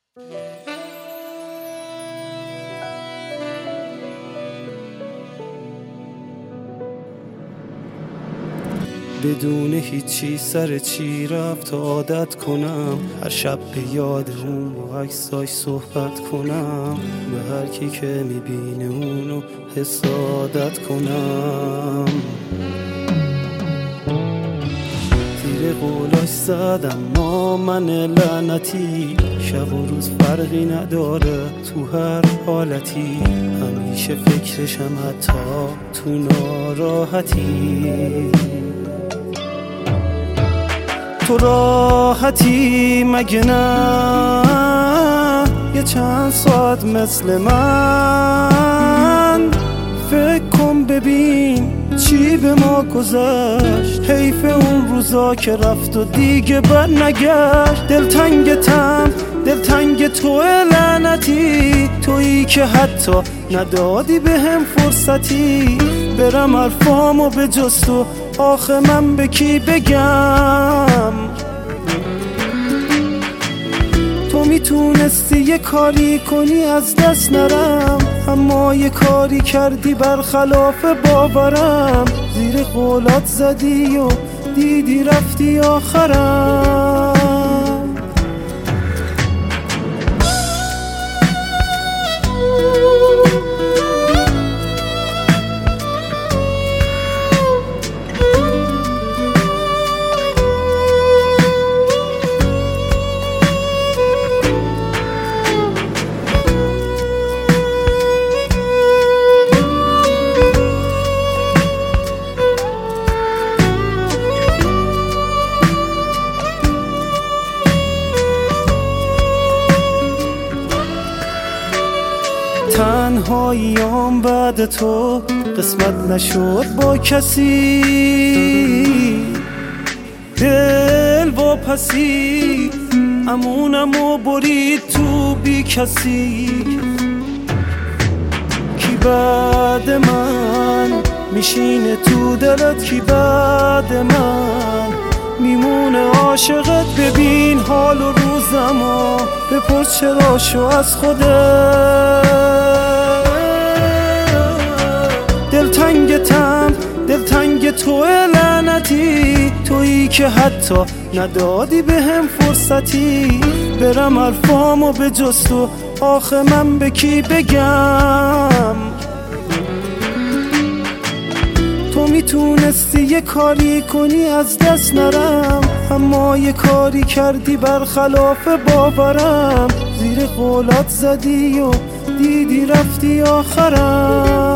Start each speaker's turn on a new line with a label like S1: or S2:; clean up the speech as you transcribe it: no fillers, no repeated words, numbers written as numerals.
S1: بدون هیچی سر چی رفت تا عادت کنم، هر شب به یاد اون با عکساش صحبت کنم، به هر کی که میبینه اونو حسادت کنم. زیر قولاش زدم ما من لعنتی، شب و روز فرقی نداره تو هر حالتی، همیشه فکرشم حتی تو ناراحتی. تو راحتی مگه نه یه چند ساعت مثل من؟ فکر کن ببین چی به ما گذشت، حیف اون روزا که رفت و دیگه بر نگشت. دلتنگ تو لعنتی، تویی که حتی ندادی به هم فرصتی، برم حرفامو به جز تو آخه من به کی بگم؟ تو میتونستی یه کاری کنی از دست نرم، اما یه کاری کردی برخلاف باورم، زیر قولات زدی و دیدی رفتی آخرم. تنهاییام بعد تو قسمت نشد با کسی، دل واپسی امونمو برید تو بی کسی. کی بعد من میشینه تو دلت، کی بعد من میمونه عاشقت؟ ببین حال و روزمو بپرس چرا شو از خودت. دلتنگ تو لعنتی، تویی که حتی ندادی به هم فرصتی، برم حرفامو به جز تو آخه من به کی بگم؟ تو میتونستی یه کاری کنی از دست نرم، اما یه کاری کردی برخلاف باورم، زیر قولات زدی و دیدی رفتی آخرم.